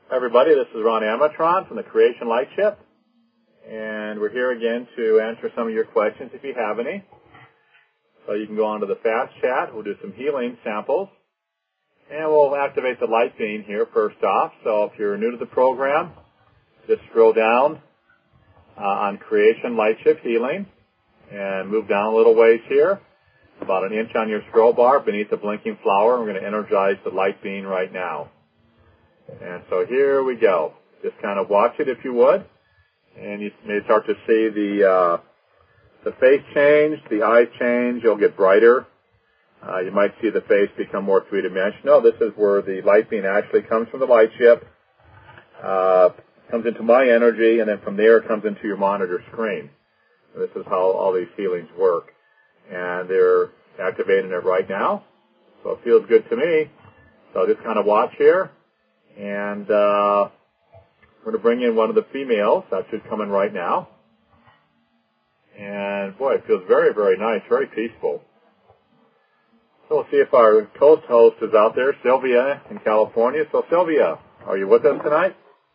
Hi everybody, this is Ron Amatron from the Creation Light Ship, and we're here again to answer some of your questions if you have any. So you can go on to the Fast Chat, we'll do some healing samples, and we'll activate the light beam here first off. So if you're new to the program, just scroll down on Creation Light Ship Healing, and move down a little ways here, about an inch on your scroll bar beneath the blinking flower. We're going to energize the light beam right now. And so here we go. Just kind of watch it if you would. And you may start to see the face change, the eyes change. You'll get brighter. You might see the face become more three-dimensional. This is where the light beam actually comes from the light ship, comes into my energy, and then from there it comes into your monitor screen. And this is how all these healings work. And they're activating it right now. So it feels good to me. So just kind of watch here. And we're going to bring in one of the females. That should come in right now. And boy, it feels very, very nice, very peaceful. So we'll see if our co-host is out there, Sylvia in California. So Sylvia, are you with us tonight?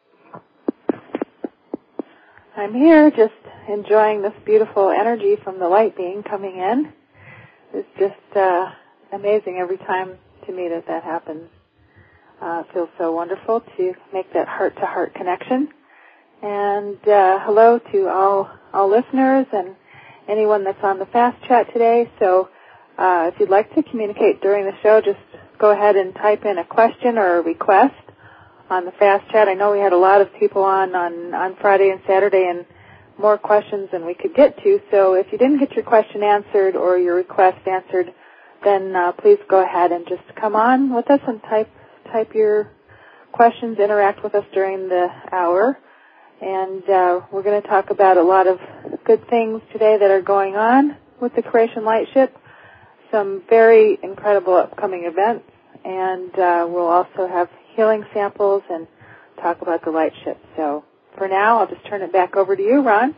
I'm here, just enjoying this beautiful energy from the light beam coming in. It's just amazing every time to me that happens. It feels so wonderful to make that heart-to-heart connection. And hello to all listeners and anyone that's on the Fast Chat today. So if you'd like to communicate during the show, just go ahead and type in a question or a request on the Fast Chat. I know we had a lot of people on Friday and Saturday and more questions than we could get to. So if you didn't get your question answered or your request answered, then please go ahead and just come on with us and type your questions, interact with us during the hour. And we're going to talk about a lot of good things today that are going on with the Creation Light Ship, some very incredible upcoming events, and we'll also have healing samples and talk about the Light Ship. So for now, I'll just turn it back over to you, Ron.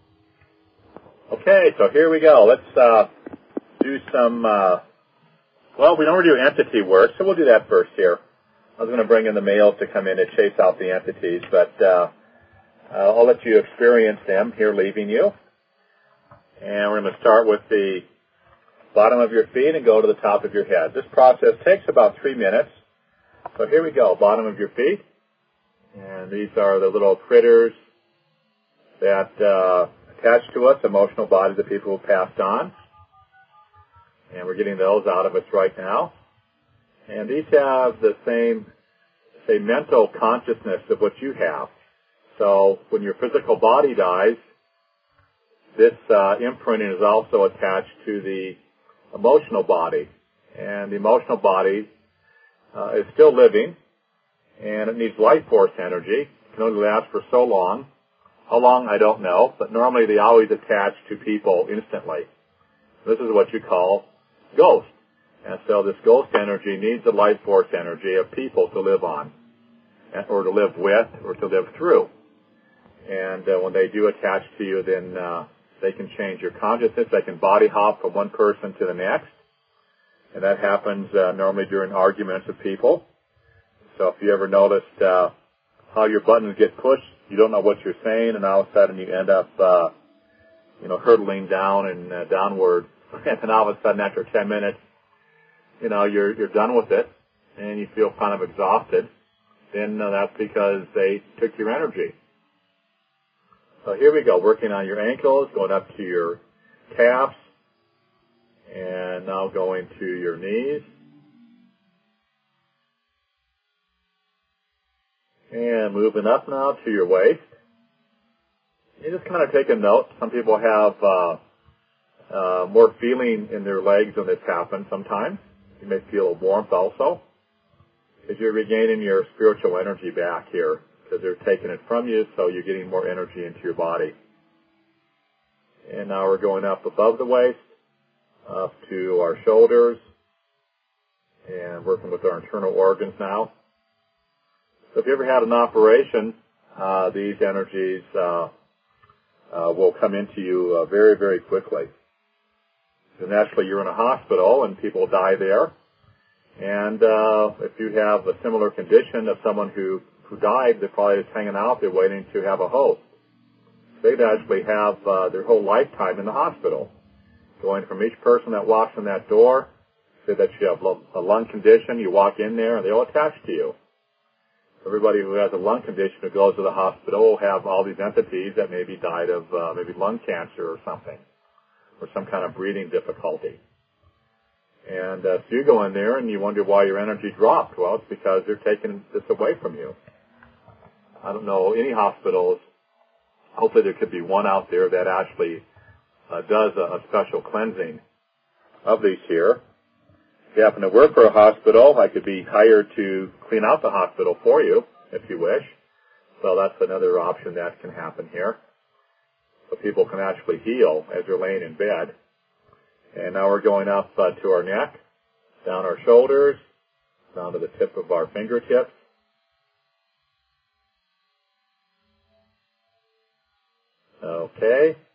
Okay, so here we go. Let's do some, we don't do entity work, so we'll do that first here. I was going to bring in the males to come in and chase out the entities, but I'll let you experience them here leaving you. And we're going to start with the bottom of your feet and go to the top of your head. This process takes about 3 minutes. So here we go, bottom of your feet. And these are the little critters that attach to us, emotional bodies of people who passed on. And we're getting those out of us right now. And these have the same, say, mental consciousness of what you have. So when your physical body dies, this imprinting is also attached to the emotional body. And the emotional body is still living, and it needs life force energy. It can only last for so long. How long, I don't know, but normally they always attach to people instantly. This is what you call ghost. And so this ghost energy needs the life force energy of people to live on, or to live with, or to live through. And when they do attach to you, then they can change your consciousness. They can body hop from one person to the next. And that happens normally during arguments with people. So if you ever noticed how your buttons get pushed, you don't know what you're saying, and all of a sudden you end up, hurtling down and downward. And then all of a sudden after 10 minutes, you're done with it, and you feel kind of exhausted, then that's because they took your energy. So here we go, working on your ankles, going up to your calves, and now going to your knees. And moving up now to your waist. You just kind of take a note. Some people have more feeling in their legs when this happens sometimes. You may feel a warmth also, because you're regaining your spiritual energy back here, because they're taking it from you, so you're getting more energy into your body. And now we're going up above the waist, up to our shoulders, and working with our internal organs now. So if you ever had an operation, these energies will come into you very, very quickly. So naturally, you're in a hospital and people die there. And if you have a similar condition of someone who who died, they're probably just hanging out there waiting to have a host. They'd actually have their whole lifetime in the hospital, going from each person that walks in that door. Say that you have a lung condition, you walk in there, and they all attach to you. Everybody who has a lung condition who goes to the hospital will have all these entities that maybe died of maybe lung cancer or something, or some kind of breathing difficulty. And so you go in there and you wonder why your energy dropped. Well, it's because they're taking this away from you. I don't know any hospitals. Hopefully there could be one out there that actually does a special cleansing of these here. If you happen to work for a hospital, I could be hired to clean out the hospital for you, if you wish. So that's another option that can happen here. So people can actually heal as they're laying in bed. And now we're going up to our neck, down our shoulders, down to the tip of our fingertips. Okay.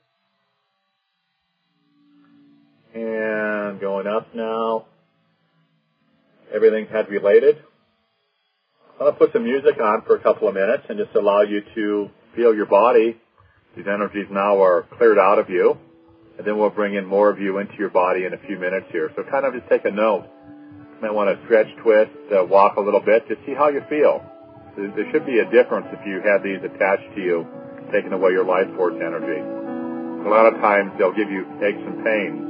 And going up now. Everything head related. I'm going to put some music on for a couple of minutes and just allow you to feel your body. These energies now are cleared out of you. And then we'll bring in more of you into your body in a few minutes here. So kind of just take a note. You might want to stretch, twist, walk a little bit to see how you feel. There should be a difference if you have these attached to you, taking away your life force energy. A lot of times they'll give you aches and pains.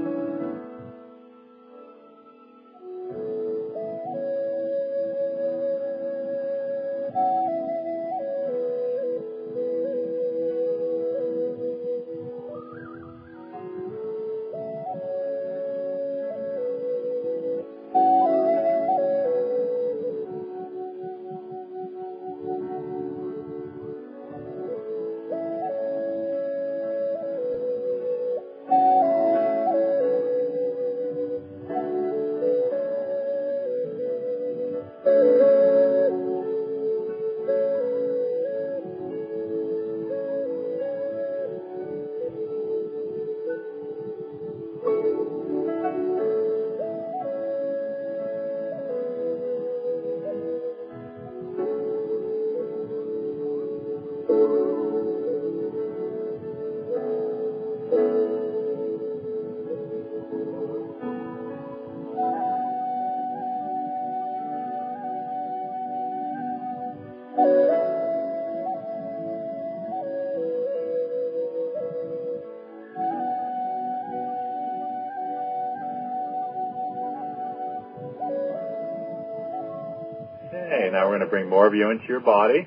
Okay, now we're going to bring more of you into your body.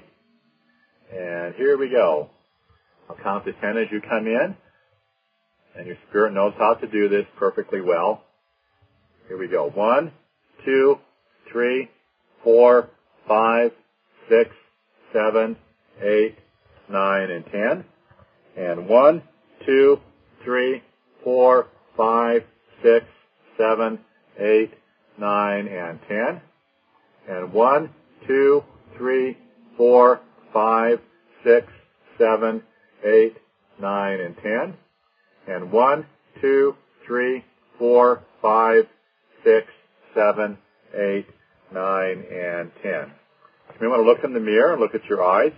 And here we go. I'll count to 10 as you come in. And your spirit knows how to do this perfectly well. Here we go. 1, 2, 3, 4, 5, 6, 7, 8, 9, and 10. And 1, 2, 3, 4, 5, 6, 7, 8, 9, and 10. And 1, 2, 3, 4, 5, 6, 7, 8, 9, and 10. And 1, 2, 3, 4, 5, 6, 7, 8, 9, and 10. You may want to look in the mirror and look at your eyes.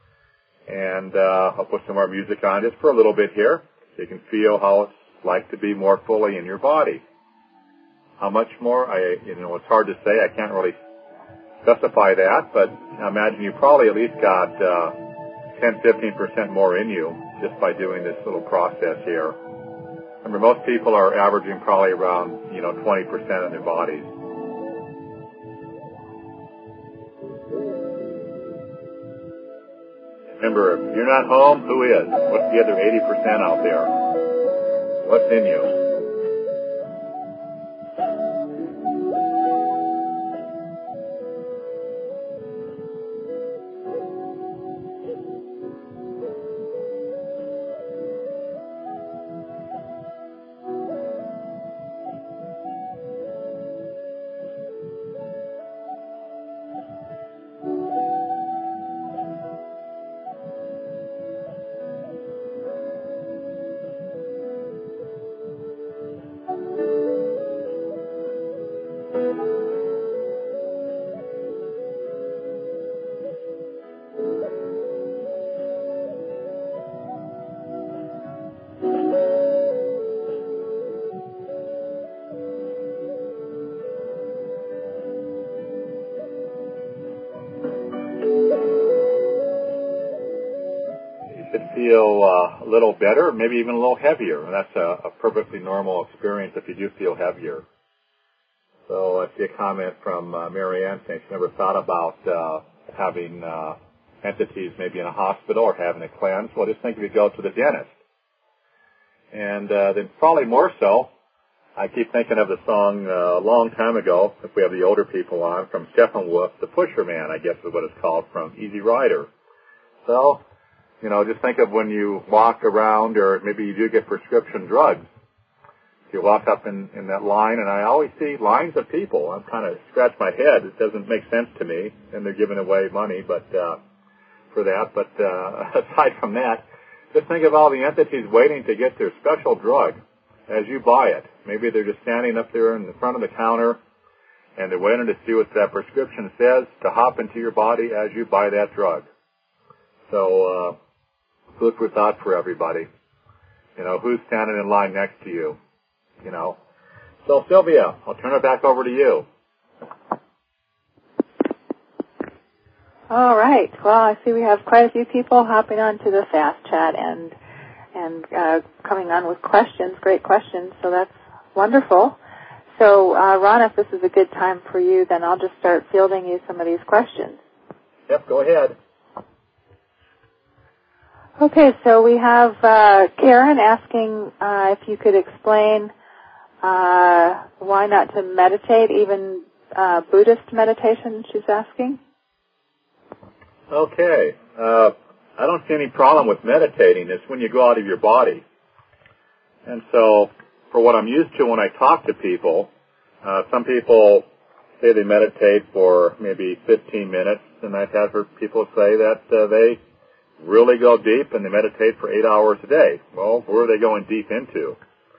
And I'll put some more music on just for a little bit here so you can feel how it's like to be more fully in your body. How much more? It's hard to say. I can't really specify that, but I imagine you probably at least got 10-15% more in you just by doing this little process here. Remember, most people are averaging probably around 20% in their bodies. Remember, if you're not home, who is? What's the other 80% out there? What's in you? could feel a little better, maybe even a little heavier. And that's a perfectly normal experience if you do feel heavier. So I see a comment from Mary Ann saying she never thought about having entities maybe in a hospital or having a cleanse. Well, just think if you go to the dentist. And then probably more so, I keep thinking of the song a long time ago, if we have the older people on, from Steppenwolf, The Pusher Man, I guess is what it's called, from Easy Rider. So, just think of when you walk around, or maybe you do get prescription drugs. You walk up in that line, and I always see lines of people. I'm kind of scratch my head. It doesn't make sense to me, and they're giving away money, but for that. But aside from that, just think of all the entities waiting to get their special drug as you buy it. Maybe they're just standing up there in the front of the counter, and they're waiting to see what that prescription says to hop into your body as you buy that drug. So, food for thought for everybody. Who's standing in line next to you? So, Sylvia, I'll turn it back over to you. All right. Well, I see we have quite a few people hopping onto the Fast Chat and coming on with questions, great questions. So that's wonderful. So, Ron, if this is a good time for you, then I'll just start fielding you some of these questions. Yep, go ahead. Okay, so we have Karen asking if you could explain why not to meditate, even Buddhist meditation, she's asking. Okay. I don't see any problem with meditating. It's when you go out of your body. And so, for what I'm used to when I talk to people, some people say they meditate for maybe 15 minutes, and I've had people say that they really go deep and they meditate for 8 hours a day. Well, where are they going deep into?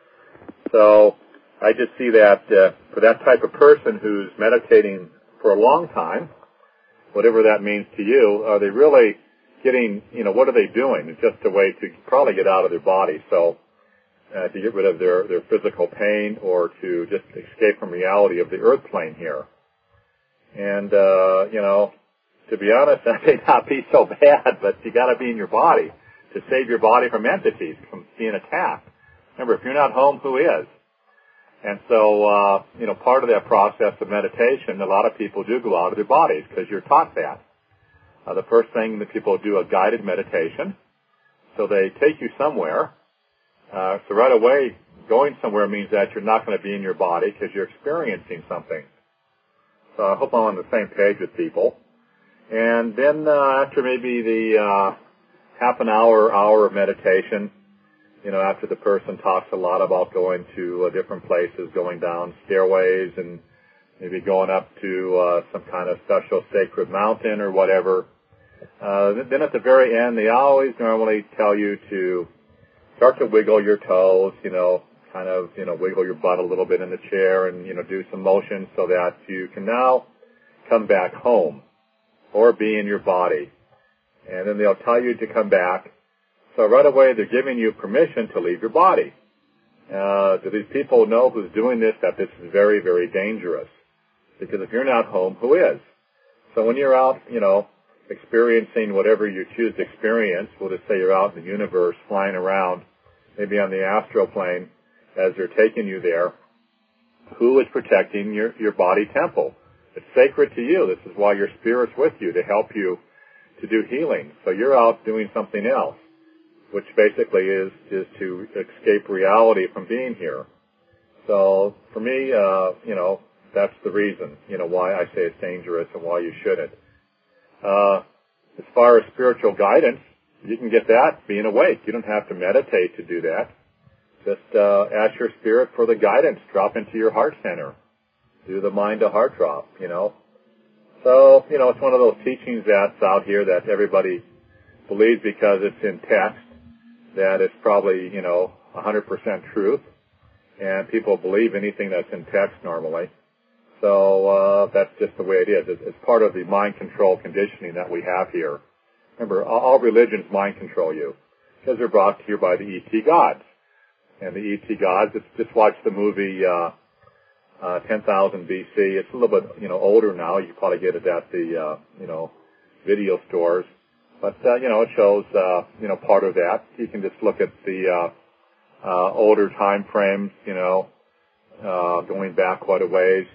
So, I just see that for that type of person who's meditating for a long time, whatever that means to you, are they really getting, what are they doing? It's just a way to probably get out of their body. So, to get rid of their physical pain, or to just escape from reality of the earth plane here. And, to be honest, that may not be so bad, but you gotta be in your body to save your body from entities, from being attacked. Remember, if you're not home, who is? And so, part of that process of meditation, a lot of people do go out of their bodies because you're taught that. The first thing that people do a guided meditation. So they take you somewhere. So right away, going somewhere means that you're not going to be in your body because you're experiencing something. So I hope I'm on the same page with people. And then after maybe the half an hour of meditation, after the person talks a lot about going to different places, going down stairways and maybe going up to some kind of special sacred mountain or whatever, then at the very end, they always normally tell you to start to wiggle your toes, wiggle your butt a little bit in the chair and, do some motion so that you can now come back home or be in your body. And then they'll tell you to come back. So right away, they're giving you permission to leave your body. Do these people know who's doing this, that this is very, very dangerous? Because if you're not home, who is? So when you're out, experiencing whatever you choose to experience, we'll just say you're out in the universe, flying around, maybe on the astral plane, as they're taking you there, who is protecting your body temple? It's sacred to you. This is why your spirit's with you, to help you to do healing. So you're out doing something else, which basically is to escape reality from being here. So for me, that's the reason, why I say it's dangerous and why you shouldn't. As far as spiritual guidance, you can get that being awake. You don't have to meditate to do that. Just ask your spirit for the guidance. Drop into your heart center. Do the mind-to-heart drop, So, it's one of those teachings that's out here that everybody believes because it's in text, that it's probably, 100% truth. And people believe anything that's in text normally. So that's just the way it is. It's part of the mind control conditioning that we have here. Remember, all religions mind control you because they're brought to you by the E.T. gods. And the E.T. gods, just watch the movie 10,000 B.C. It's a little bit, older now. You can probably get it at the, video stores. But, it shows, part of that. You can just look at the older time frames, going back quite a ways.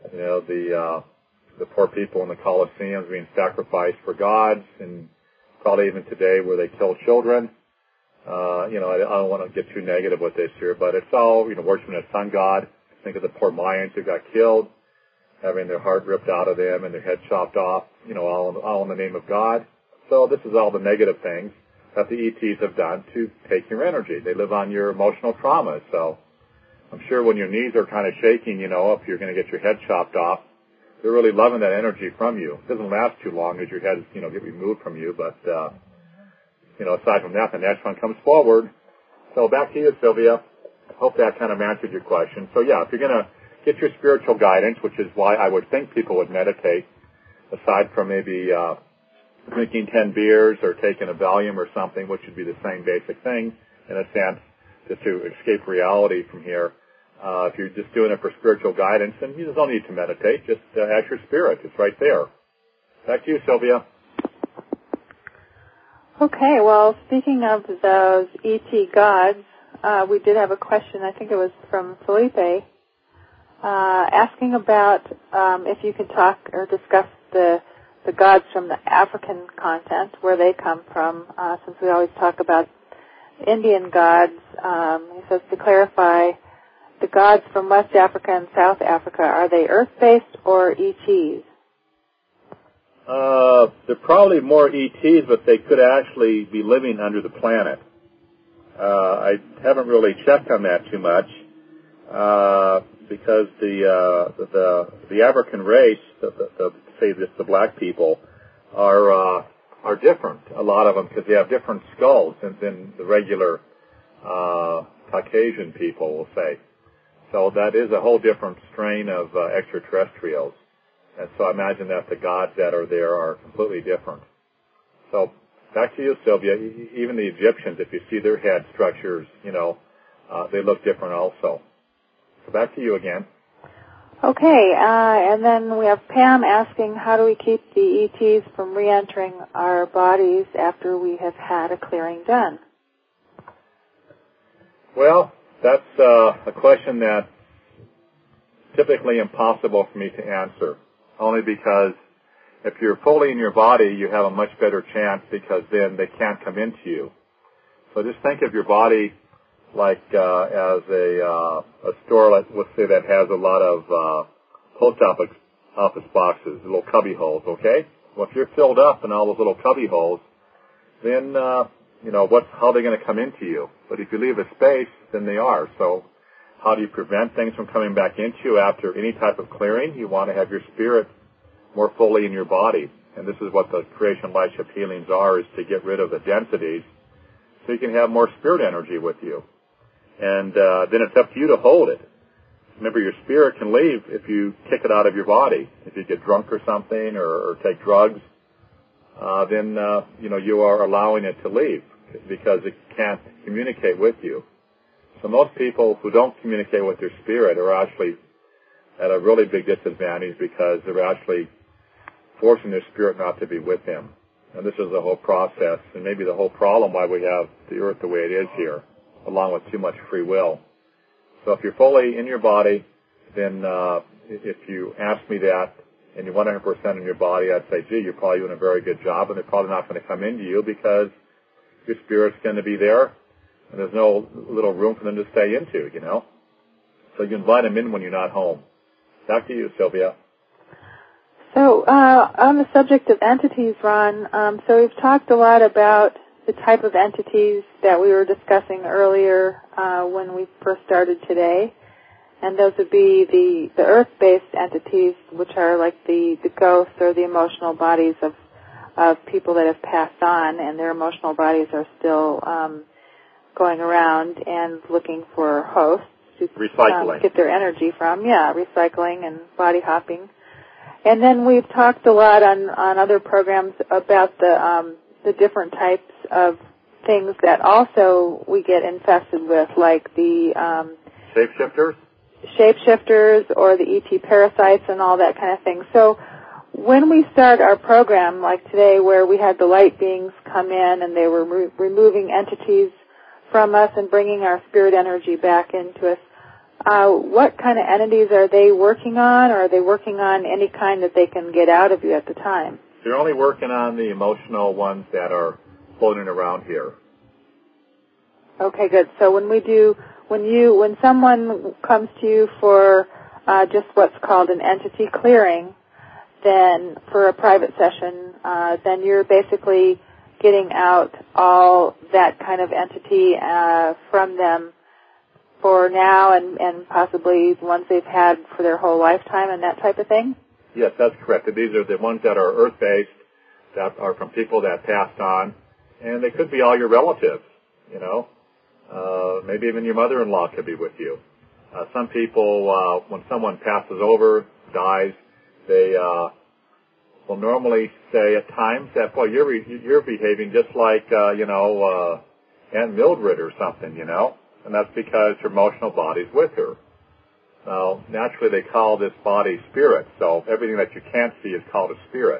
The poor people in the Colosseums being sacrificed for gods, and probably even today where they kill children. I don't want to get too negative with this here, but it's all, worshiping a sun god. Think of the poor Mayans who got killed, having their heart ripped out of them and their head chopped off, all in the name of God. So this is all the negative things that the ETs have done to take your energy. They live on your emotional trauma. So I'm sure when your knees are kind of shaking, if you're going to get your head chopped off, they're really loving that energy from you. It doesn't last too long as your head, get removed from you, but, aside from that, the next one comes forward. So back to you, Sylvia. Hope that kind of answered your question. So yeah, if you're going to get your spiritual guidance, which is why I would think people would meditate, aside from maybe drinking 10 beers or taking a Valium or something, which would be the same basic thing, in a sense, just to escape reality from here. If you're just doing it for spiritual guidance, then you don't need to meditate. Just ask your spirit. It's right there. Back to you, Sylvia. Okay, well, speaking of those ET gods, we did have a question, I think it was from Felipe, asking about if you could talk or discuss the gods from the African continent, where they come from, since we always talk about Indian gods. He says, to clarify, the gods from West Africa and South Africa, are they earth-based or ETs? They're probably more ETs, but they could actually be living under the planet. I haven't really checked on that too much, because the African race, the black people, are different. A lot of them, because they have different skulls than the regular Caucasian people, will say. So that is a whole different strain of extraterrestrials. And so I imagine that the gods that are there are completely different. So back to you, Sylvia. Even the Egyptians, if you see their head structures, they look different also. So back to you again. Okay, and then we have Pam asking, how do we keep the ETs from re-entering our bodies after we have had a clearing done? Well, that's a question that's typically impossible for me to answer, only because if you're fully in your body, you have a much better chance, because then they can't come into you. So just think of your body like as a store, let's say, that has a lot of post office boxes, little cubby holes, okay? Well, if you're filled up in all those little cubby holes, then, how are they going to come into you? But if you leave a space, then they are. So how do you prevent things from coming back into you after any type of clearing? You want to have your spirit more fully in your body. And this is what the creation light ship healings are, is to get rid of the densities so you can have more spirit energy with you. And then it's up to you to hold it. Remember, your spirit can leave if you kick it out of your body. If you get drunk or something, or take drugs, then you are allowing it to leave, because it can't communicate with you. So most people who don't communicate with their spirit are actually at a really big disadvantage, because they're actually forcing their spirit not to be with them. And this is the whole process, and maybe the whole problem why we have the earth the way it is here, along with too much free will. So if you're fully in your body, then if you ask me that, and you're 100% in your body, I'd say, gee, you're probably doing a very good job, and they're probably not going to come into you, because your spirit's going to be there, and there's no little room for them to stay into, So you invite them in when you're not home. Back to you, Sylvia. So on the subject of entities, Ron, so we've talked a lot about the type of entities that we were discussing earlier when we first started today. And those would be the earth-based entities, which are like the ghosts or the emotional bodies of people that have passed on, and their emotional bodies are still going around and looking for hosts to get their energy from. Yeah, recycling and body hopping. And then we've talked a lot on other programs about the different types of things that also we get infested with, like the shapeshifters, or the ET parasites and all that kind of thing. So when we start our program, like today where we had the light beings come in and they were removing entities from us and bringing our spirit energy back into us, what kind of entities are they working on, or are they working on any kind that they can get out of you at the time? They're only working on the emotional ones that are floating around here. Okay, good. So when someone comes to you for just what's called an entity clearing, then for a private session, then you're basically getting out all that kind of entity from them for now and possibly ones they've had for their whole lifetime and that type of thing? Yes, that's correct. These are the ones that are earth-based, that are from people that passed on, and they could be all your relatives, you know. Maybe even your mother-in-law could be with you. Some people, when someone passes over, dies, they will normally say at times that, boy, you're behaving just like, Aunt Mildred or something, you know. And that's because her emotional body's with her. Now, naturally, they call this body spirit, so everything that you can't see is called a spirit.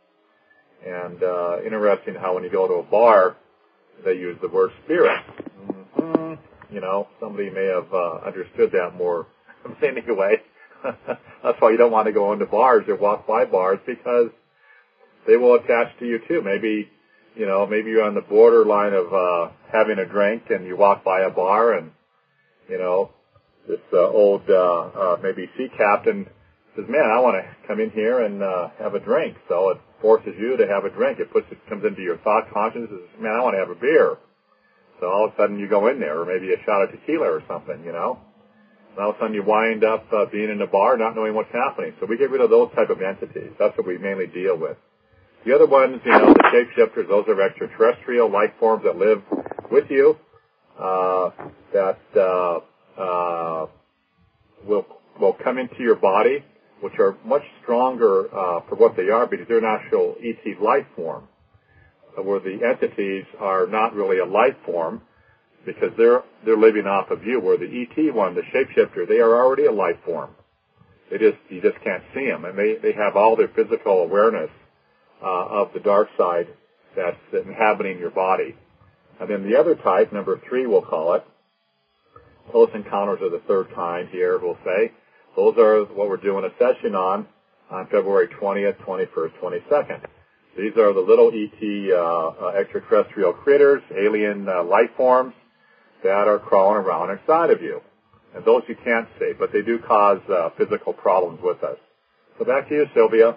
And interesting how when you go to a bar, they use the word spirit. Mm-hmm. You know, somebody may have understood that more. Anyway, that's why you don't want to go into bars or walk by bars, because they will attach to you too. Maybe you're on the borderline of having a drink and you walk by a bar and, this old maybe sea captain says, man, I want to come in here and have a drink. So it forces you to have a drink. It comes into your thought consciousness, man, I want to have a beer. So all of a sudden you go in there, or maybe a shot of tequila or something, And all of a sudden you wind up being in a bar not knowing what's happening. So we get rid of those type of entities. That's what we mainly deal with. The other ones, the shapeshifters, those are extraterrestrial life forms that live with you, that will come into your body, which are much stronger for what they are, because they're an actual ET life form, where the entities are not really a life form, because they're living off of you, where the ET one, the shapeshifter, they are already a life form. You just can't see them, and they have all their physical awareness of the dark side that's inhabiting your body. And then the other type, number 3 we'll call it, close encounters of the third kind here, we'll say. Those are what we're doing a session on February 20th, 21st, 22nd. These are the little ET extraterrestrial critters, alien life forms that are crawling around inside of you. And those you can't see, but they do cause physical problems with us. So back to you, Sylvia.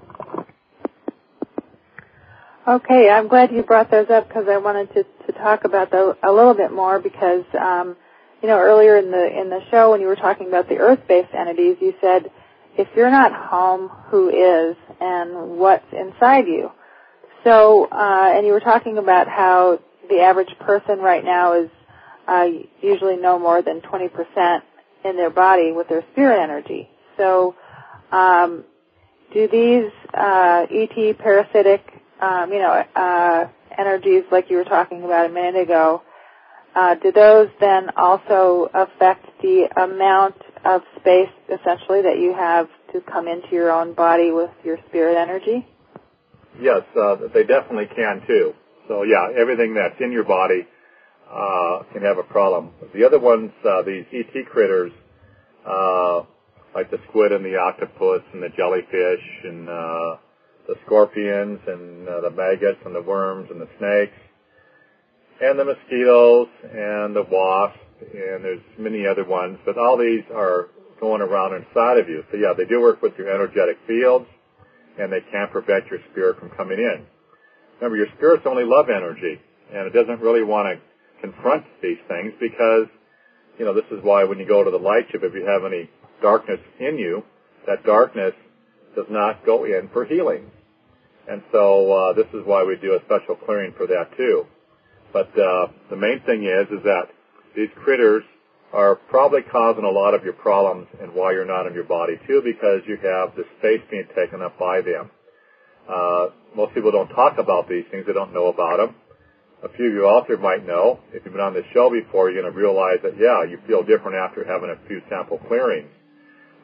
Okay, I'm glad you brought those up, because I wanted to talk about those a little bit more, because earlier in the show when you were talking about the earth-based entities, you said, if you're not home, who is, and what's inside you? So, and you were talking about how the average person right now is usually no more than 20% in their body with their spirit energy. So, do these ET parasitic energies, like you were talking about a minute ago, do those then also affect the amount of space, essentially, that you have to come into your own body with your spirit energy? Yes, they definitely can too. So yeah, everything that's in your body can have a problem. The other ones, these ET critters, like the squid and the octopus and the jellyfish and the scorpions and the maggots and the worms and the snakes and the mosquitoes and the wasps, and there's many other ones, but all these are going around inside of you. So yeah, they do work with your energetic fields, and they can prevent your spirit from coming in. Remember, your spirit's only love energy, and it doesn't really want to confront these things, because, this is why when you go to the light ship, if you have any darkness in you, that darkness does not go in for healing. And so this is why we do a special clearing for that too. But the main thing is that these critters are probably causing a lot of your problems and why you're not in your body too, because you have the space being taken up by them. Most people don't talk about these things. They don't know about them. A few of you out there might know. If you've been on this show before, you're going to realize that, yeah, you feel different after having a few sample clearings.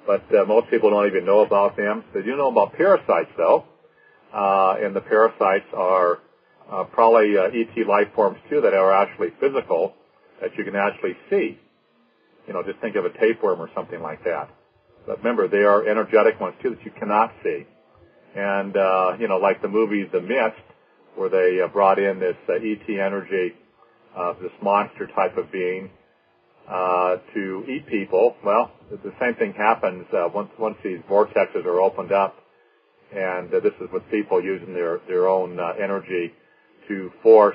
but most people don't even know about them. They do know about parasites, though, and the parasites are probably ET life forms, too, that are actually physical, that you can actually see. You know, just think of a tapeworm or something like that. But remember, they are energetic ones, too, that you cannot see. And, you know, like the movie The Mist, where they brought in this ET energy, this monster type of being, to eat people. Well, the same thing happens once these vortexes are opened up, and this is with people using their own energy to force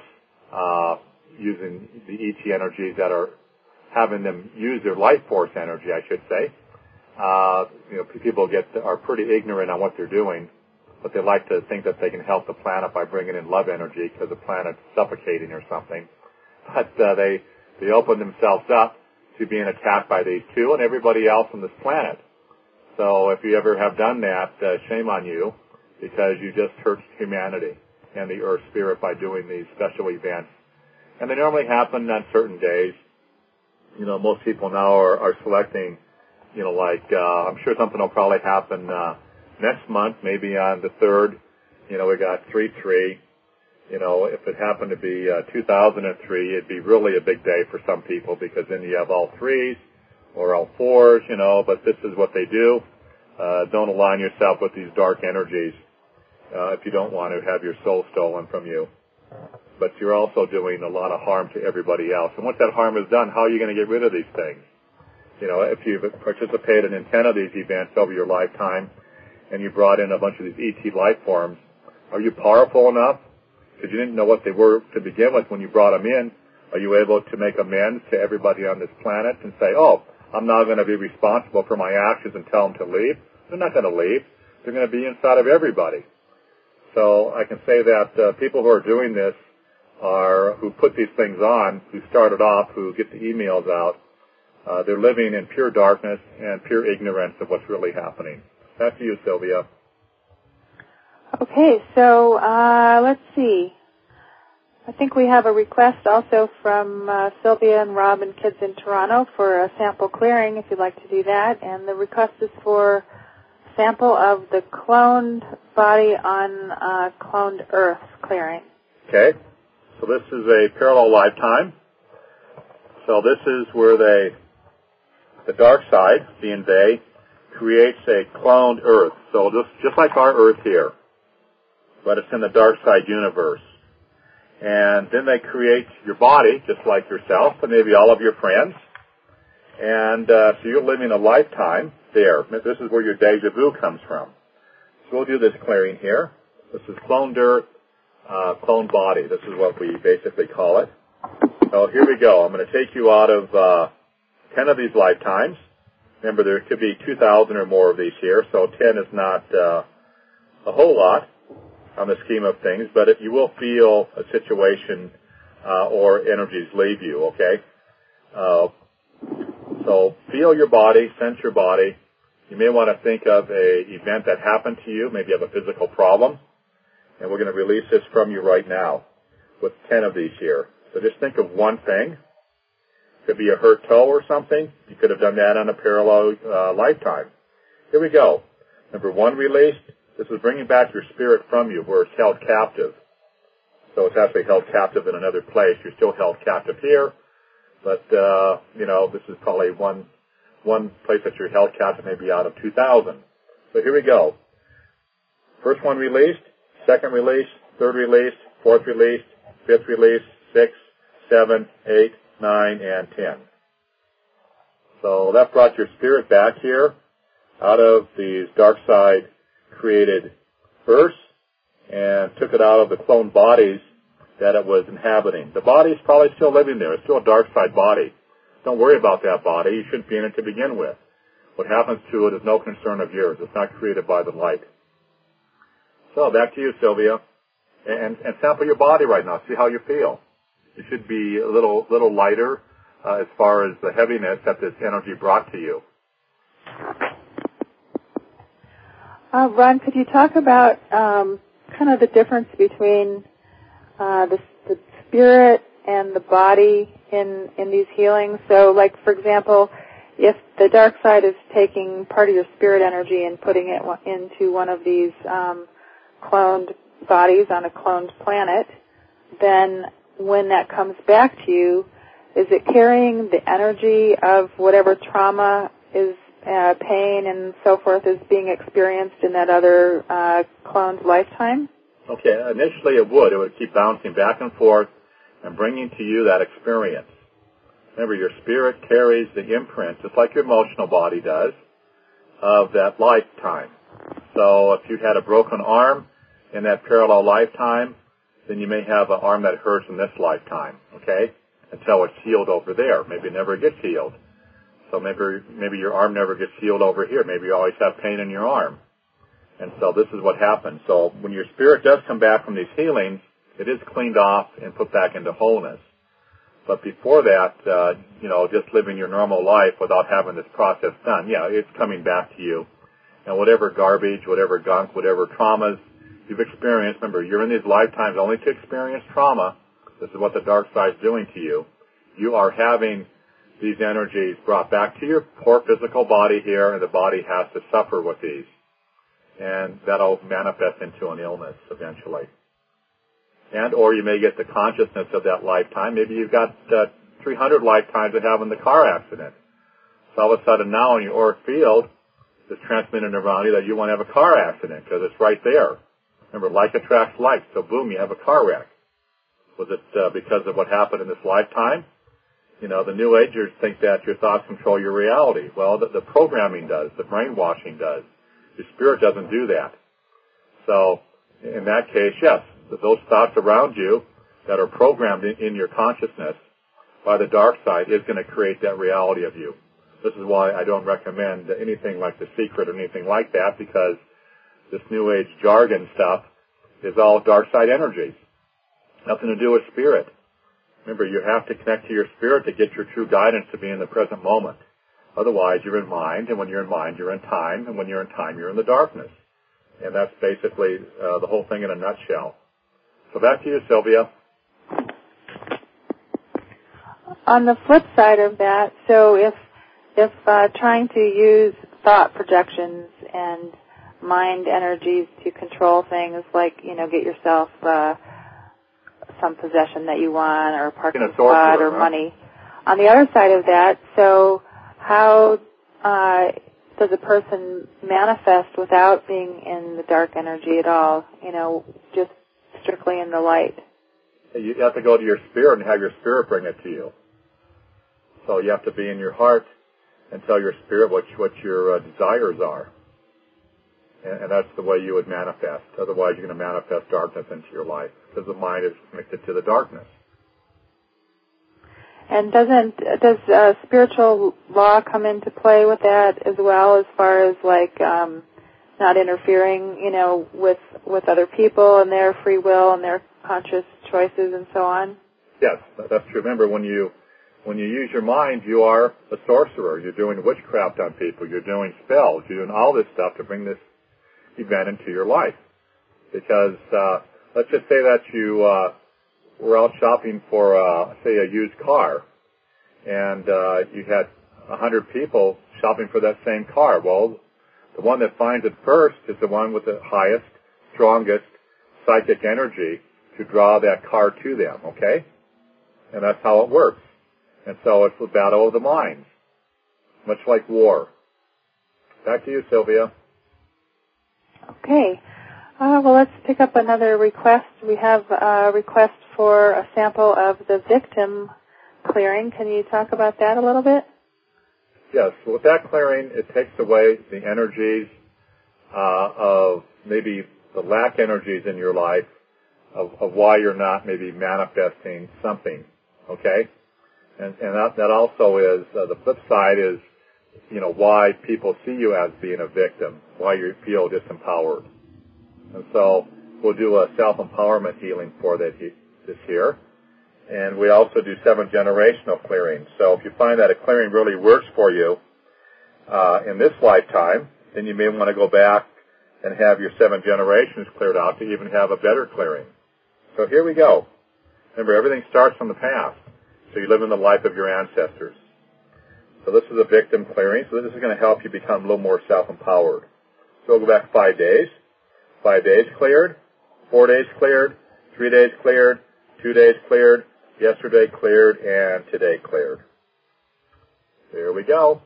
using the ET energies that are having them use their life force energy, I should say. You know, people are pretty ignorant on what they're doing, but they like to think that they can help the planet by bringing in love energy because the planet's suffocating or something. But they open themselves up to being attacked by these two and everybody else on this planet. So if you ever have done that, shame on you, because you just hurt humanity and the Earth Spirit by doing these special events. And they normally happen on certain days. You know, most people now are selecting, you know, like, I'm sure something will probably happen next month, maybe on the 3rd. You know, we got 3/3. You know, if it happened to be 2003, it'd be really a big day for some people, because then you have all 3s or all 4s, you know, but this is what they do. Don't align yourself with these dark energies if you don't want to have your soul stolen from you. But you're also doing a lot of harm to everybody else. And once that harm is done, how are you going to get rid of these things? You know, if you've participated in 10 of these events over your lifetime and you brought in a bunch of these ET life forms, are you powerful enough? Because you didn't know what they were to begin with when you brought them in. Are you able to make amends to everybody on this planet and say, oh, I'm now going to be responsible for my actions and tell them to leave? They're not going to leave. They're going to be inside of everybody. So I can say that people who are doing this who put these things on, who started off, who get the emails out, they're living in pure darkness and pure ignorance of what's really happening. Back to you, Sylvia. Okay, so let's see. I think we have a request also from Sylvia and Rob and kids in Toronto for a sample clearing, if you'd like to do that. And the request is for a sample of the cloned body on cloned Earth clearing. Okay. So this is a parallel lifetime. So this is where the dark side, being they, creates a cloned Earth. So just like our Earth here, but it's in the dark side universe. And then they create your body, just like yourself, and maybe all of your friends. And so you're living a lifetime there. This is where your deja vu comes from. So we'll do this clearing here. This is cloned Earth, cloned body. This is what we basically call it. So here we go. I'm going to take you out of 10 of these lifetimes. Remember, there could be 2,000 or more of these here, so 10 is not a whole lot on the scheme of things, but you will feel a situation or energies leave you, okay? So feel your body, sense your body. You may want to think of an event that happened to you. Maybe you have a physical problem, and we're going to release this from you right now with 10 of these here. So just think of one thing. Could be a hurt toe or something. You could have done that on a parallel lifetime. Here we go. Number 1 released. This is bringing back your spirit from you where it's held captive. So it's actually held captive in another place. You're still held captive here, but, you know, this is probably one place that you're held captive maybe out of 2,000. So here we go. First one released, second release, third release, fourth release, fifth release, 6, 7, 8, 9, and 10. So that brought your spirit back here out of these dark side created Earths and took it out of the cloned bodies that it was inhabiting. The body is probably still living there. It's still a dark side body. Don't worry about that body. You shouldn't be in it to begin with. What happens to it is no concern of yours. It's not created by the light. So back to you, Sylvia. And sample your body right now. See how you feel. It should be a little lighter as far as the heaviness that this energy brought to you. Ron, could you talk about kind of the difference between the spirit and the body in these healings? So, like, for example, if the dark side is taking part of your spirit energy and putting it into one of these cloned bodies on a cloned planet, then when that comes back to you, is it carrying the energy of whatever trauma is pain and so forth is being experienced in that other cloned lifetime? Okay, initially it would. It would keep bouncing back and forth and bringing to you that experience. Remember, your spirit carries the imprint, just like your emotional body does, of that lifetime. So if you had a broken arm in that parallel lifetime, then you may have an arm that hurts in this lifetime, okay, until it's healed over there. Maybe it never gets healed. So maybe your arm never gets healed over here. Maybe you always have pain in your arm. And so this is what happens. So when your spirit does come back from these healings, it is cleaned off and put back into wholeness. But before that, just living your normal life without having this process done, it's coming back to you. And whatever garbage, whatever gunk, whatever traumas you've experienced, remember, you're in these lifetimes only to experience trauma. This is what the dark side is doing to you. You are having these energies brought back to your poor physical body here, and the body has to suffer with these. And that'll manifest into an illness eventually. And or you may get the consciousness of that lifetime. Maybe you've got 300 lifetimes of having the car accident. So all of a sudden now in your auric field, it's transmitted around you that you want to have a car accident because it's right there. Remember, like attracts like. So boom, you have a car wreck. Was it because of what happened in this lifetime? The New Agers think that your thoughts control your reality. Well, the programming does. The brainwashing does. Your spirit doesn't do that. So in that case, yes, those thoughts around you that are programmed in your consciousness by the dark side is going to create that reality of you. This is why I don't recommend anything like The Secret or anything like that, because this New Age jargon stuff is all dark side energies. Nothing to do with spirit. Remember, you have to connect to your spirit to get your true guidance to be in the present moment. Otherwise, you're in mind, and when you're in mind, you're in time, and when you're in time, you're in the darkness. And that's basically the whole thing in a nutshell. So back to you, Sylvia. On the flip side of that, so if trying to use thought projections and mind energies to control things like, get yourself some possession that you want or a parking spot or money. On the other side of that, so how does a person manifest without being in the dark energy at all, just strictly in the light? You have to go to your spirit and have your spirit bring it to you. So you have to be in your heart and tell your spirit what your desires are. And that's the way you would manifest. Otherwise, you're going to manifest darkness into your life because the mind is connected to the darkness. And does spiritual law come into play with that as well, as far as not interfering, with other people and their free will and their conscious choices and so on? Yes, that's true. Remember, when you use your mind, you are a sorcerer. You're doing witchcraft on people. You're doing spells. You're doing all this stuff to bring this event into your life. Because let's just say that you were out shopping for, say, a used car, and you had 100 people shopping for that same car. Well, the one that finds it first is the one with the highest, strongest psychic energy to draw that car to them, okay? And that's how it works. And so it's the battle of the minds, much like war. Back to you, Sylvia. Okay. Well, let's pick up another request. We have a request for a sample of the victim clearing. Can you talk about that a little bit? Yes. With that clearing, it takes away the energies of maybe the lack energies in your life of why you're not maybe manifesting something, okay? And that also is, the flip side is, why people see you as being a victim, why you feel disempowered. And so we'll do a self-empowerment healing for this year. And we also do 7 generational clearings. So if you find that a clearing really works for you in this lifetime, then you may want to go back and have your 7 generations cleared out to even have a better clearing. So here we go. Remember, everything starts from the past. So you live in the life of your ancestors. So this is a victim clearing. So this is going to help you become a little more self-empowered. So we'll go back 5 days. 5 days cleared, 4 days cleared, 3 days cleared, 2 days cleared, yesterday cleared, and today cleared. There we go.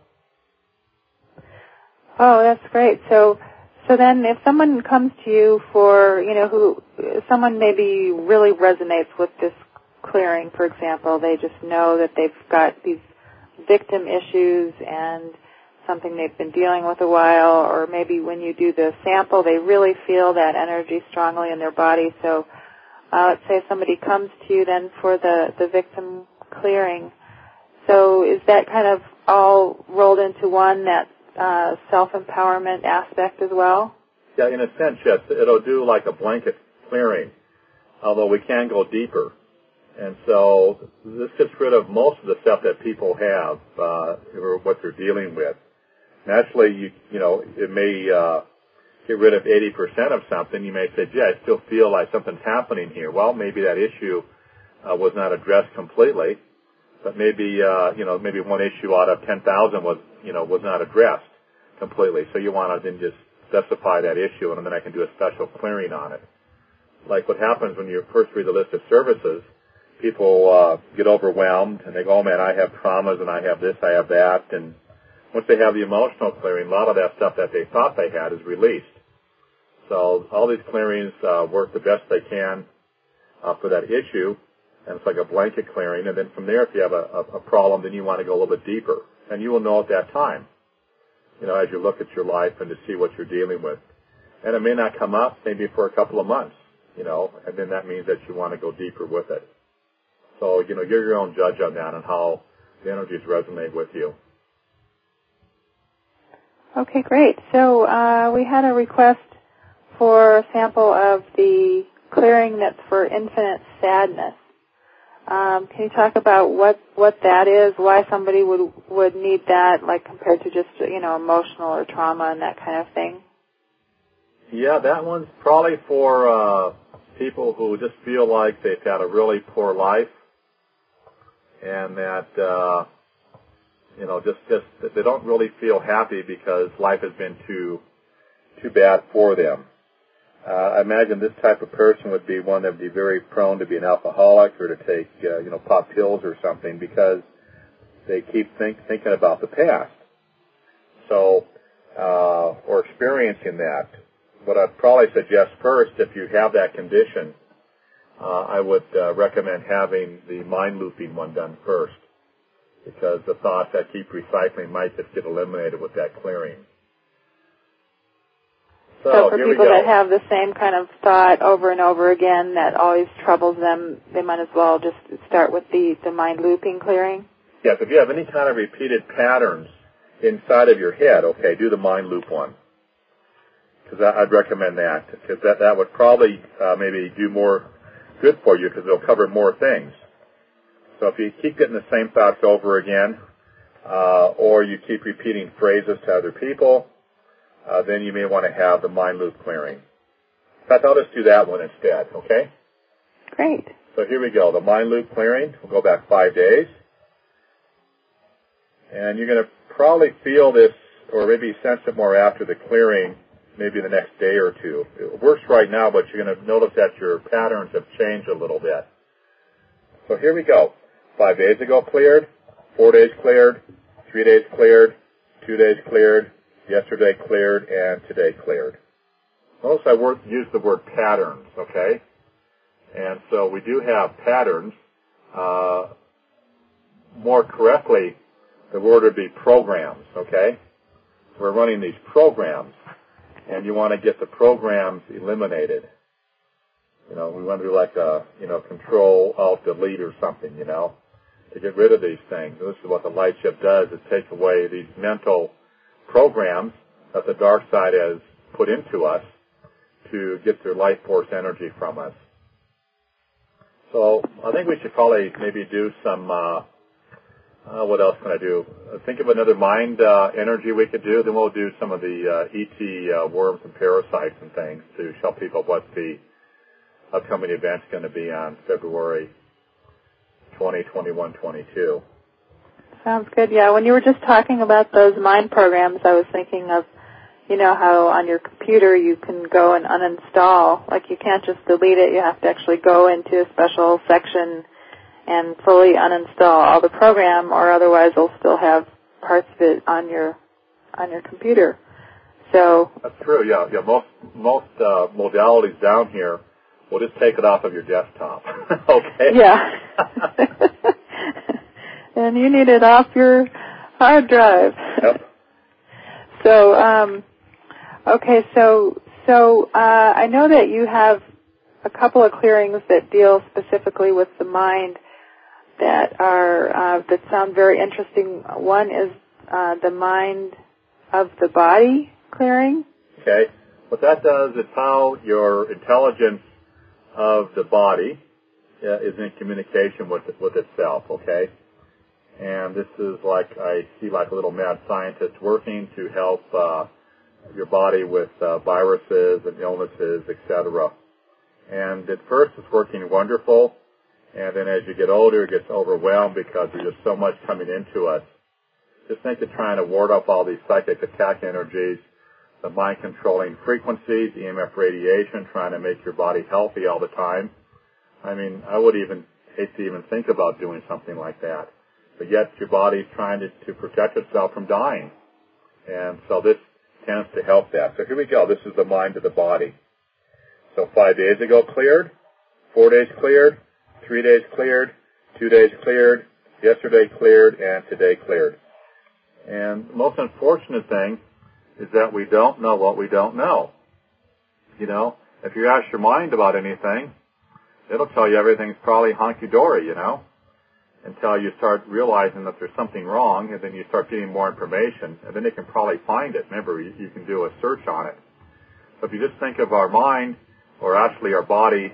Oh, that's great. So then if someone comes to you for, someone maybe really resonates with this clearing, for example, they just know that they've got these victim issues and something they've been dealing with a while, or maybe when you do the sample, they really feel that energy strongly in their body. So let's say somebody comes to you then for the victim clearing. So is that kind of all rolled into one, that self-empowerment aspect as well? Yeah, in a sense, yes. It'll do like a blanket clearing, although we can go deeper. And so this gets rid of most of the stuff that people have, or what they're dealing with. Naturally, it may get rid of 80% of something. You may say, gee, I still feel like something's happening here. Well, maybe that issue was not addressed completely, but maybe one issue out of 10,000 was not addressed completely. So you want to then just specify that issue, and then I can do a special clearing on it. Like what happens when you first read the list of services, people get overwhelmed, and they go, oh, man, I have traumas, and I have this, I have that, and once they have the emotional clearing, a lot of that stuff that they thought they had is released. So all these clearings work the best they can for that issue, and it's like a blanket clearing. And then from there, if you have a problem, then you want to go a little bit deeper. And you will know at that time, as you look at your life and to see what you're dealing with. And it may not come up maybe for a couple of months, and then that means that you want to go deeper with it. So, you're your own judge on that and how the energies resonate with you. Okay, great. So we had a request for a sample of the clearing that's for infinite sadness. Can you talk about what that is, why somebody would need that, like compared to just, emotional or trauma and that kind of thing? Yeah, that one's probably for people who just feel like they've had a really poor life and that just they don't really feel happy because life has been too bad for them. I imagine this type of person would be one that would be very prone to be an alcoholic or to take, pop pills or something because they keep thinking about the past. So, or experiencing that. What I'd probably suggest first, if you have that condition, I would recommend having the mind looping one done first, because the thoughts that keep recycling might just get eliminated with that clearing. So for people that have the same kind of thought over and over again that always troubles them, they might as well just start with the mind looping clearing? Yes, if you have any kind of repeated patterns inside of your head, okay, do the mind loop one. Because I'd recommend that, because that would probably maybe do more good for you because it'll cover more things. So if you keep getting the same thoughts over again, or you keep repeating phrases to other people, then you may want to have the mind loop clearing. In fact, I'll just do that one instead, okay? Great. So here we go, the mind loop clearing. We'll go back 5 days. And you're going to probably feel this, or maybe sense it more after the clearing, maybe the next day or two. It works right now, but you're going to notice that your patterns have changed a little bit. So here we go. 5 days ago cleared, 4 days cleared, 3 days cleared, 2 days cleared, yesterday cleared, and today cleared. Notice I used the word patterns, okay? And so we do have patterns. More correctly, the word would be programs, okay? We're running these programs, and you want to get the programs eliminated. We want to do like a, Control, Alt, Delete or something, to get rid of these things. And this is what the light shift does, is take away these mental programs that the dark side has put into us to get their life force energy from us. So I think we should probably maybe do some, what else can I do? Think of another mind energy we could do. Then we'll do some of the ET worms and parasites and things to show people what the upcoming event's going to be on February 20, 21, 22. Sounds good. Yeah, when you were just talking about those mind programs, I was thinking of, you know, how on your computer you can go and uninstall. Like, you can't just delete it. You have to actually go into a special section and fully uninstall all the program, or otherwise it'll still have parts of it on your computer. So that's true. Yeah. Most modalities down here will just take it off of your desktop. Okay. Yeah. And you need it off your hard drive. Yep. So, okay. So I know that you have a couple of clearings that deal specifically with the mind that sound very interesting. One is the mind of the body clearing. Okay. What that does is how your intelligence of the body is in communication with itself. Okay. And this is like, I see like a little mad scientist working to help your body with viruses and illnesses, etc. And at first it's working wonderful, and then as you get older it gets overwhelmed because there's just so much coming into us. Just think of trying to ward off all these psychic attack energies, the mind-controlling frequencies, EMF radiation, trying to make your body healthy all the time. I mean, I would even hate to even think about doing something like that. But yet your body's trying to protect itself from dying. And so this tends to help that. So here we go. This is the mind of the body. So 5 days ago cleared, 4 days cleared, 3 days cleared, 2 days cleared, yesterday cleared, and today cleared. And the most unfortunate thing is that we don't know what we don't know. You know, if you ask your mind about anything, it'll tell you everything's probably hunky-dory, you know, until you start realizing that there's something wrong, and then you start getting more information, and then you can probably find it. Remember, you can do a search on it. So if you just think of our mind, or actually our body,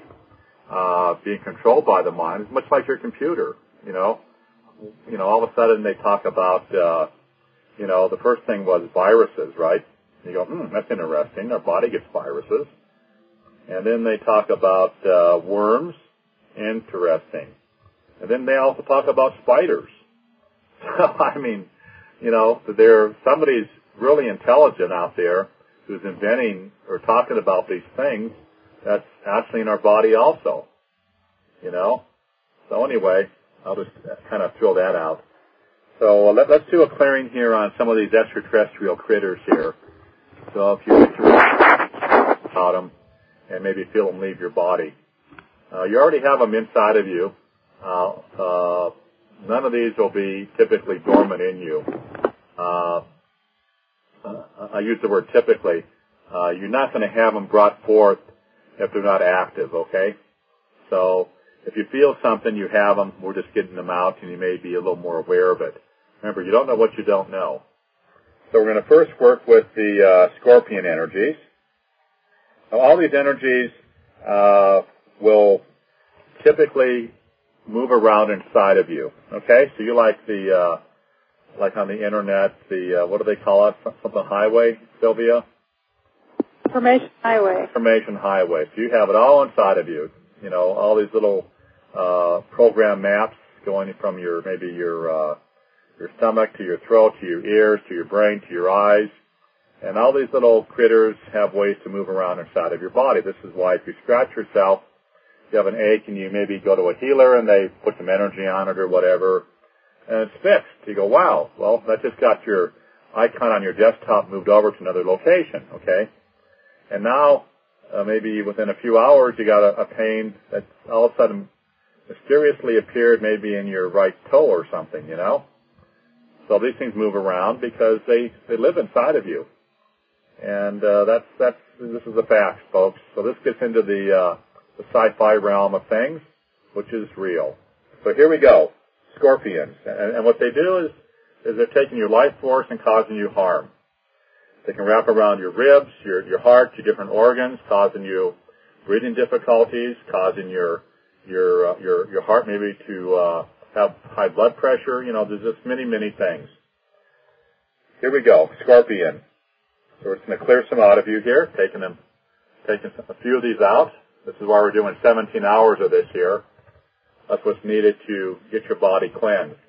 being controlled by the mind, it's much like your computer, you know. You know, all of a sudden they talk about, you know, the first thing was viruses, right? And you go, that's interesting. Our body gets viruses. And then they talk about worms. Interesting. And then they also talk about spiders. So, I mean, you know, somebody's really intelligent out there who's inventing or talking about these things that's actually in our body also, you know. So anyway, I'll just kind of throw that out. So let's do a clearing here on some of these extraterrestrial critters here. So if you're interested about them and maybe feel them leave your body. You already have them inside of you. None of these will be typically dormant in you. I use the word typically. You're not going to have them brought forth if they're not active, okay? So if you feel something, you have them. We're just getting them out, and you may be a little more aware of it. Remember, you don't know what you don't know. So we're going to first work with the scorpion energies. Now, all these energies will typically move around inside of you. Okay, so you like like on the internet, what do they call it? Something highway, Sylvia? Information highway. Information highway. So you have it all inside of you. You know, all these little program maps going from your stomach to your throat to your ears to your brain to your eyes. And all these little critters have ways to move around inside of your body. This is why if you scratch yourself, you have an ache and you maybe go to a healer and they put some energy on it or whatever, and it's fixed. You go, wow, well, that just got your icon on your desktop moved over to another location, okay? And now, maybe within a few hours, you got a pain that all of a sudden mysteriously appeared maybe in your right toe or something, you know? So these things move around because they live inside of you. And this is a fact, folks. So this gets into the sci-fi realm of things, which is real. So here we go. Scorpions. And what they do is they're taking your life force and causing you harm. They can wrap around your ribs, your heart, your different organs, causing you breathing difficulties, causing your heart maybe to have high blood pressure. You know, there's just many, many things. Here we go. Scorpion. So we're just going to clear some out of you here, taking a few of these out. This is why we're doing 17 hours of this here. That's what's needed to get your body cleansed.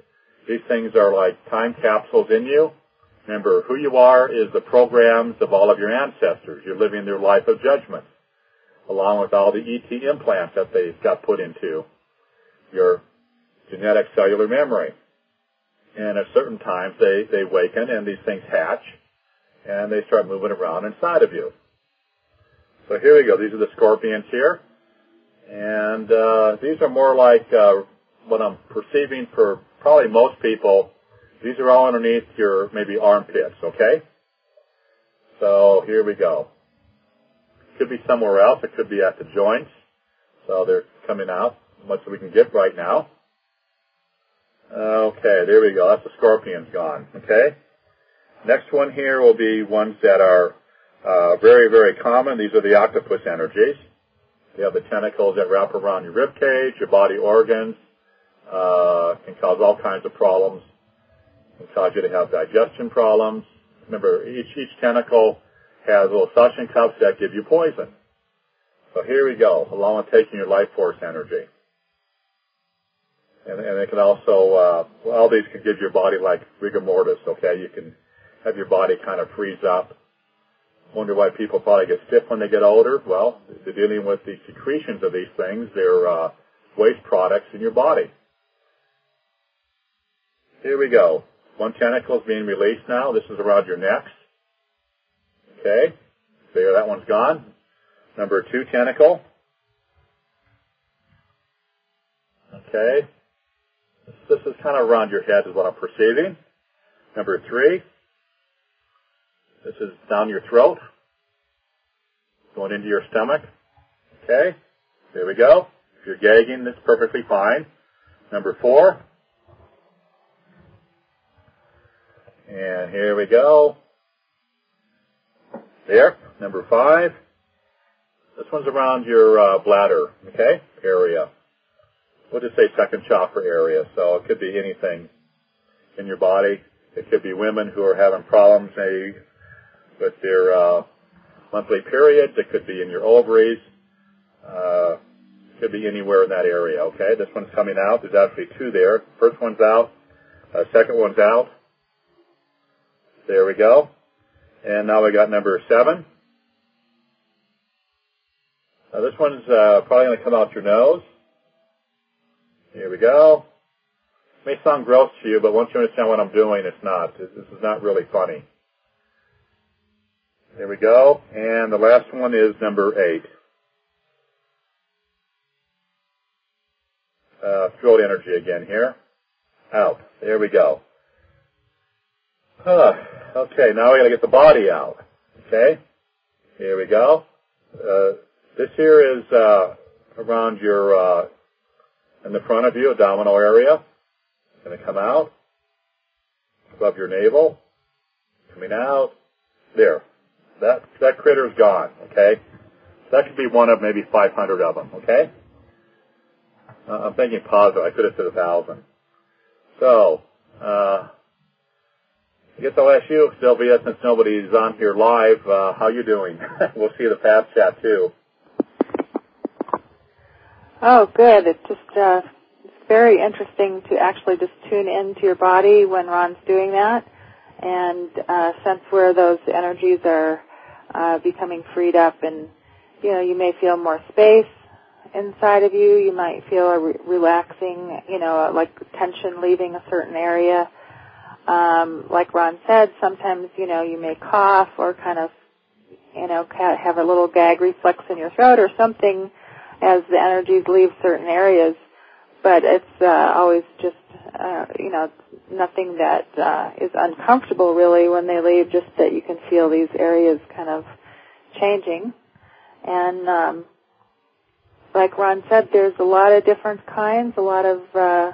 These things are like time capsules in you. Remember, who you are is the programs of all of your ancestors. You're living their life of judgment, along with all the ET implants that they got put into your genetic cellular memory. And at certain times, they waken, and these things hatch, and they start moving around inside of you. So here we go. These are the scorpions here. And these are more like what I'm perceiving for probably most people. These are all underneath your maybe armpits, okay? So here we go. Could be somewhere else. It could be at the joints. So they're coming out as much as we can get right now. Okay, there we go. That's the scorpion's gone, okay? Next one here will be ones that are very, very common. These are the octopus energies. You have the tentacles that wrap around your rib cage, your body organs, can cause all kinds of problems. Can cause you to have digestion problems. Remember, each tentacle has little suction cups that give you poison. So here we go, along with taking your life force energy. And it can also, all these can give your body like rigor mortis, okay? You can have your body kind of freeze up. Wonder why people probably get stiff when they get older? Well, they're dealing with the secretions of these things. They're waste products in your body. Here we go. One tentacle is being released now. This is around your necks. Okay. There, that one's gone. Number 2 tentacle. Okay. This is kind of around your head is what I'm perceiving. Number 3. This is down your throat. Going into your stomach. Okay. There we go. If you're gagging, that's perfectly fine. Number 4. And here we go. There. Number 5. This one's around your bladder, okay, area. We'll just say second chakra area, so it could be anything in your body. It could be women who are having problems maybe with their monthly periods. It could be in your ovaries. It could be anywhere in that area, okay? This one's coming out. There's actually 2 there. First one's out. Second one's out. There we go. And now we got number 7. This one's probably going to come out your nose. Here we go. It may sound gross to you, but once you understand what I'm doing, it's not. This is not really funny. There we go. And the last one is number 8. Throat energy again here. Out. There we go. Okay, now we got to get the body out. Okay, here we go. This here is around your, in the front of you, abdominal area. It's going to come out above your navel, coming out. There, that critter's gone. Okay, that could be one of maybe 500 of them. Okay, I'm thinking positive. I could have said 1,000. So. I guess I'll ask you, Sylvia, since nobody's on here live, how you doing? We'll see the past chat, too. Oh, good. It's just it's very interesting to actually just tune into your body when Ron's doing that and sense where those energies are becoming freed up. And, you know, you may feel more space inside of you. You might feel a relaxing, you know, like tension leaving a certain area. Like Ron said, sometimes, you know, you may cough or kind of, you know, have a little gag reflex in your throat or something as the energies leave certain areas. But it's always just, you know, nothing that is uncomfortable really when they leave, just that you can feel these areas kind of changing. And like Ron said, there's a lot of different kinds, a lot of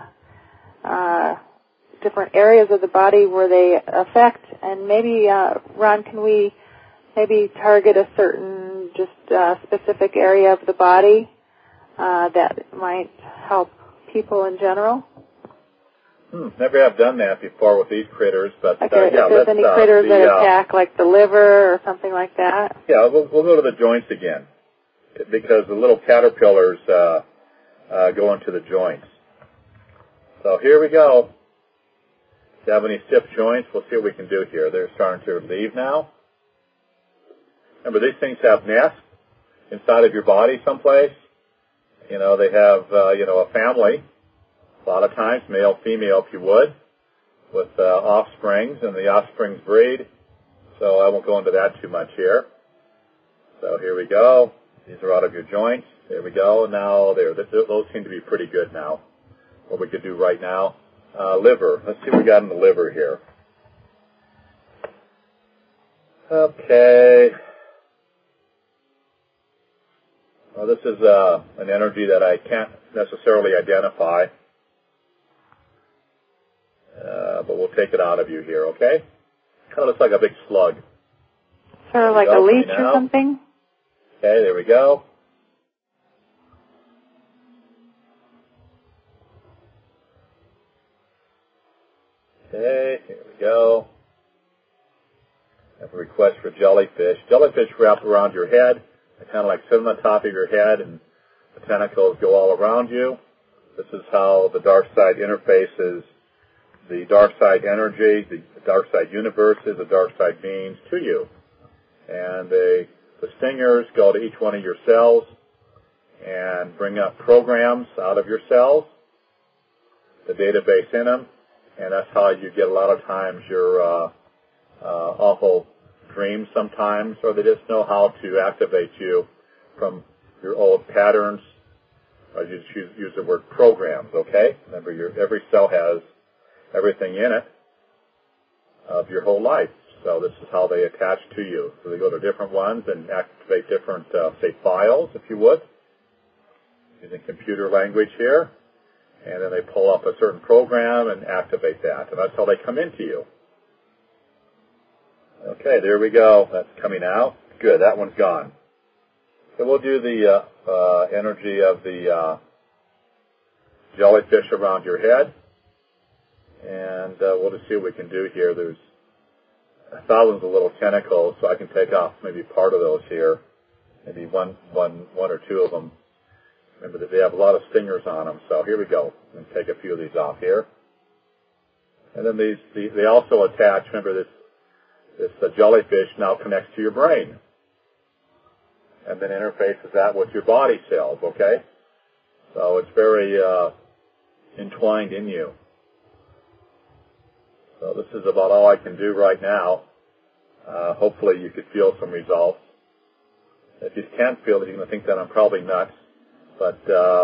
different areas of the body where they affect. And maybe, Ron, can we maybe target a certain, just specific area of the body that might help people in general? Never have done that before with these critters, but okay, yeah, if there's any critters that attack, like the liver or something like that. Yeah, we'll go to the joints again, because the little caterpillars go into the joints. So here we go. If you have any stiff joints, we'll see what we can do here. They're starting to leave now. Remember, these things have nests inside of your body someplace. They have, a family, a lot of times, male, female, if you would, with offsprings, and the offsprings breed. So I won't go into that too much here. So here we go. These are out of your joints. There we go. Now, those seem to be pretty good now. What we could do right now. Liver. Let's see what we got in the liver here. Okay. Well, this is an energy that I can't necessarily identify, but we'll take it out of you here, okay? Kind of looks like a big slug. Sort of like a leech or something? Okay, there we go. Okay, here we go. I have a request for jellyfish. Jellyfish wrap around your head. They kind of like sit on the top of your head, and the tentacles go all around you. This is how the dark side interfaces the dark side energy, the dark side universes, the dark side beings to you. And the stingers go to each one of your cells and bring up programs out of your cells, the database in them, and that's how you get a lot of times your awful dreams sometimes, or they just know how to activate you from your old patterns. I use the word programs, okay? Remember, every cell has everything in it of your whole life. So this is how they attach to you. So they go to different ones and activate different, say, files, if you would, using computer language here. And then they pull up a certain program and activate that. And that's how they come into you. Okay, there we go. That's coming out. Good, that one's gone. So we'll do the energy of the jellyfish around your head. And we'll just see what we can do here. There's thousands of little tentacles, so I can take off maybe part of those here. Maybe one or two of them. Remember that they have a lot of stingers on them, so here we go. I'm going to take a few of these off here. And then they also attach, remember this jellyfish now connects to your brain. And then interfaces that with your body cells, okay? So it's very entwined in you. So this is about all I can do right now. Hopefully you could feel some results. If you can't feel it, you're going to think that I'm probably nuts. But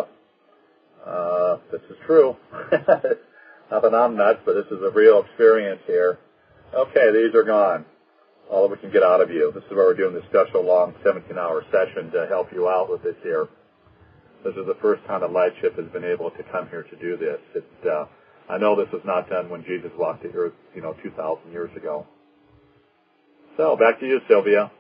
this is true. Not that I'm nuts, but this is a real experience here. Okay, these are gone. All that we can get out of you. This is why we're doing this special long 17-hour session to help you out with this here. This is the first time that Lightship has been able to come here to do this. I know this was not done when Jesus walked the earth, 2,000 years ago. So, back to you, Sylvia.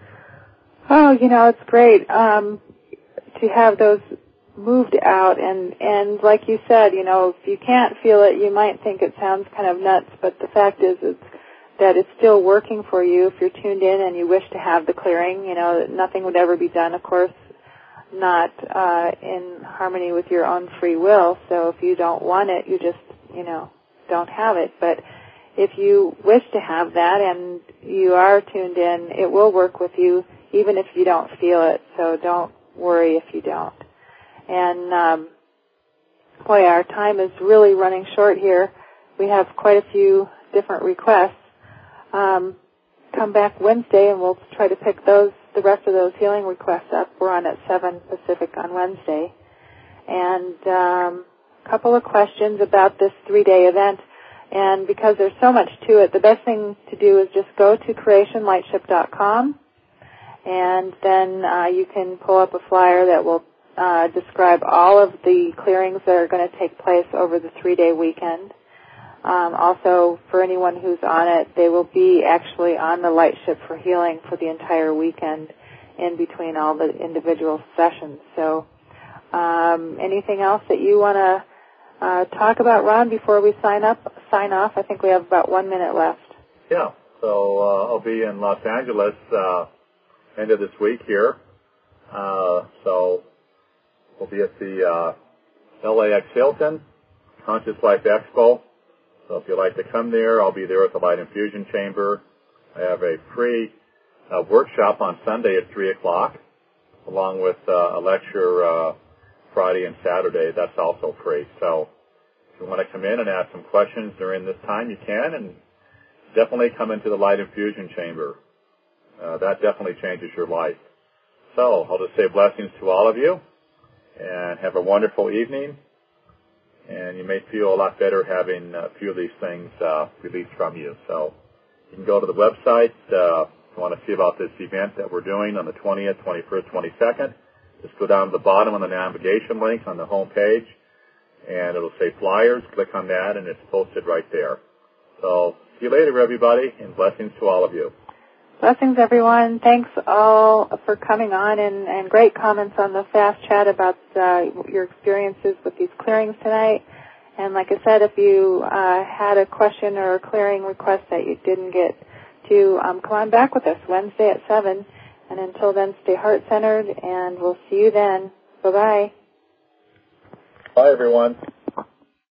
Oh, it's great to have those moved out. And like you said, if you can't feel it, you might think it sounds kind of nuts, but the fact is that it's still working for you if you're tuned in and you wish to have the clearing. Nothing would ever be done, of course, not in harmony with your own free will. So if you don't want it, you just don't have it. But if you wish to have that and you are tuned in, it will work with you even if you don't feel it. So don't worry if you don't. And, boy, our time is really running short here. We have quite a few different requests. Come back Wednesday and we'll try to pick the rest of those healing requests up. We're on at 7 Pacific on Wednesday. And couple of questions about this 3-day event, and because there's so much to it, the best thing to do is just go to creationlightship.com, and then you can pull up a flyer that will describe all of the clearings that are going to take place over the 3-day weekend. Also, for anyone who's on it, they will be actually on the Lightship for healing for the entire weekend in between all the individual sessions. So anything else that you want to talk about, Ron, before we sign off? I think we have about 1 minute left. Yeah, so I'll be in Los Angeles end of this week here. So we'll be at the LAX Hilton Conscious Life Expo So if you'd like to come there, I'll be there at the Light Infusion Chamber. I have a free workshop on Sunday at 3 o'clock, along with a lecture Friday and Saturday. That's also free. So if you want to come in and ask some questions during this time, you can, and definitely come into the Light Infusion Chamber. That definitely changes your life. So I'll just say blessings to all of you, and have a wonderful evening. And you may feel a lot better having a few of these things released from you. So you can go to the website if you want to see about this event that we're doing on the 20th, 21st, 22nd. Just go down to the bottom on the navigation link on the home page, and it'll say flyers. Click on that, and it's posted right there. So see you later, everybody, and blessings to all of you. Blessings, everyone. Thanks all for coming on, and great comments on the fast chat about your experiences with these clearings tonight. And like I said, if you had a question or a clearing request that you didn't get to, come on back with us Wednesday at 7. And until then, stay heart-centered, and we'll see you then. Bye-bye. Bye, everyone.